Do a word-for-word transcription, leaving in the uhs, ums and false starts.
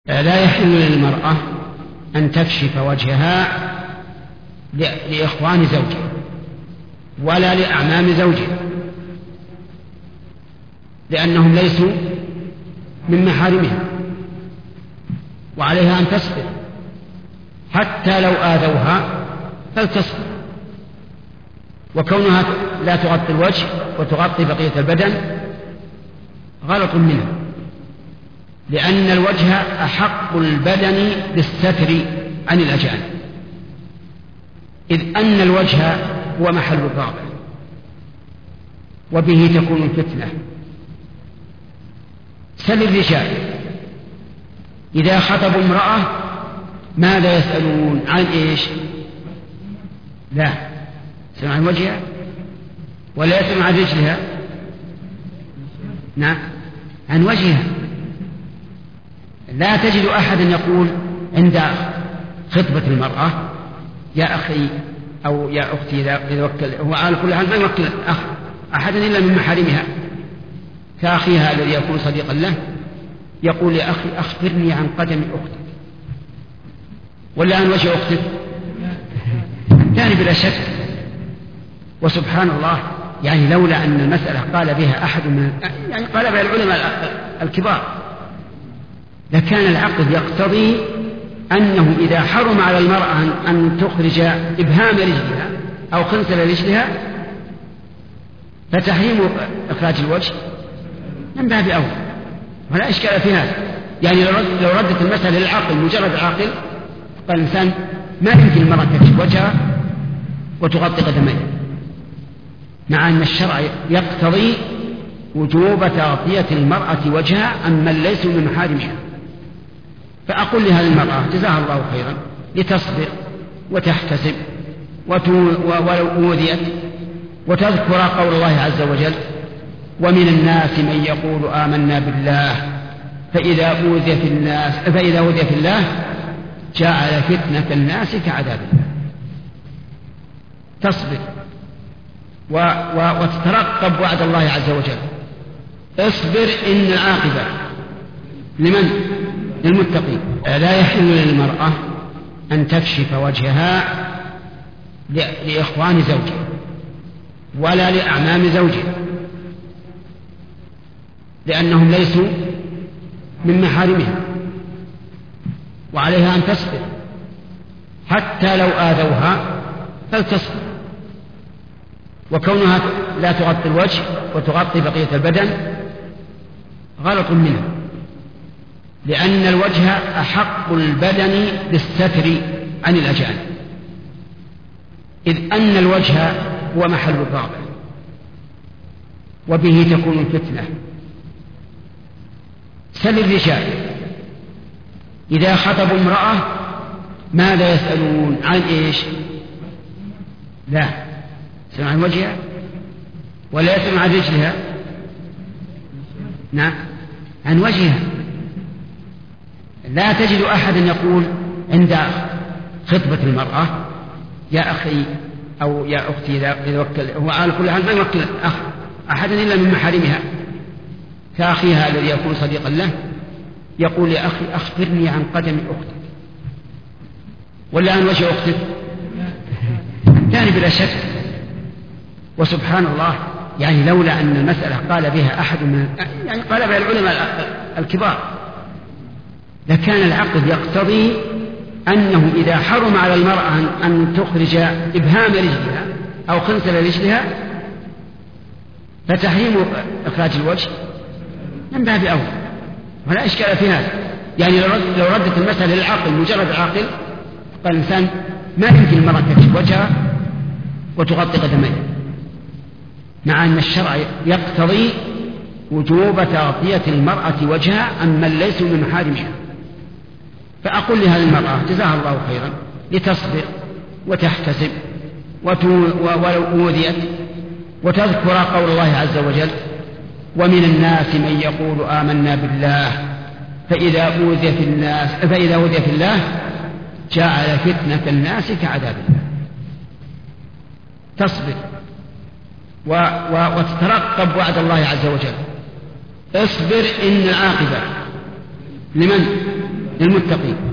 لا يحل للمرأة أن تكشف وجهها لإخوان زوجها ولا لأعمام زوجها، لأنهم ليسوا من محارمها، وعليها أن تصبر حتى لو آذوها فلتصبر. وكونها لا تغطي الوجه وتغطي بقية البدن غلط منها، لأن الوجه أحق البدن بالستر عن الأجانب، إذ أن الوجه هو محل الرغبة وبه تكون الفتنة. سل الرجال إذا خطبوا امرأة ماذا يسألون؟ عن إيش؟ لا يسألون عن وجهها ولا يسألون عن رجلها؟ نعم عن وجهها. لا تجد أحدا يقول عند خطبة المرأة يا أخي أو يا أختي إذا وكل، هو على كل حال ما يوكل أخ أحدا إلا من محارمها، كأخيها الذي يكون صديقا له يقول يا أخي أخبرني عن قدم أختك ولا عن وجه أختك، يعني بلا شك. وسبحان الله، يعني لولا أن المسألة قال بها أحد من يعني قال بها العلماء الكبار لكان العقل يقتضي أنه إذا حرم على المرأة أن تخرج إبهام رجلها أو خنصر رجلها فتحريم إخراج الوجه من باب أول، ولا إشكال في هذا. يعني لو ردت المسألة للعقل مجرد العقل قال الإنسان ما يمكن المرأة تكشف وجهها وتغطي قدميها، مع أن الشرع يقتضي وجوب تغطية المرأة وجهها أمن ليسوا من محارمها. فأقول لهذه المرأة جزاها الله خيرا لتصبر وتحتسب ولو أوذيت وتذكر قول الله عز وجل ومن الناس من يقول آمنا بالله فإذا أوذي في الناس فإذا أوذي في الله جعل فتنة الناس كعذاب الله. تصبر و... و... وتترقب وعد الله عز وجل. اصبر إن العاقبة لمن؟ للمتقين. لا يحل للمرأة أن تكشف وجهها ل... لإخوان زوجها ولا لأعمام زوجها، لأنهم ليسوا من محارمها، وعليها أن تصبر حتى لو آذوها فلتصبر. وكونها لا تغطي الوجه وتغطي بقية البدن غلط منها، لأن الوجه أحق البدن بالستر عن الأجانب، إذ أن الوجه هو محل الرغبة وبه تكون الفتنة. سل الرجال إذا خطبوا امرأة ماذا يسألون؟ عن إيش؟ لا يسألون عن وجهها ولا يسألون عن رجلها؟ نعم عن وجهها. لا تجد أحدا يقول عند خطبة المرأة يا أخي أو يا أختي إذا وكل، هو على كل حال ما يوكل أخ أحدا إلا من محارمها، كأخيها الذي يكون صديقا له يقول يا أخي أخبرني عن قدم أختك ولا عن وجه أختك، يعني بلا شك. وسبحان الله، يعني لولا أن المسألة قال بها أحد من يعني قال بها العلماء الكبار لكان العقل يقتضي أنه إذا حرم على المرأة أن تخرج إبهام رجلها أو خنصر رجلها فتحريم إخراج الوجه من باب أول، ولا إشكال في هذا. يعني لو ردت المسألة للعقل مجرد العقل قال الإنسان ما يمكن المرأة تكشف وجهها وتغطي قدميها، مع أن الشرع يقتضي وجوب تغطية المرأة وجهها أمن ليسوا من محارمها. فأقول لهذه المرأة جزاها الله خيرا لتصبر وتحتسب ولو أوذيت وتذكر قول الله عز وجل ومن الناس من يقول آمنا بالله فإذا أوذي في الناس فإذا أوذي في الله جعل فتنة الناس كعذاب الله. تصبر و... و... وتترقب وعد الله عز وجل. اصبر إن العاقبة لمن؟ للمتقين.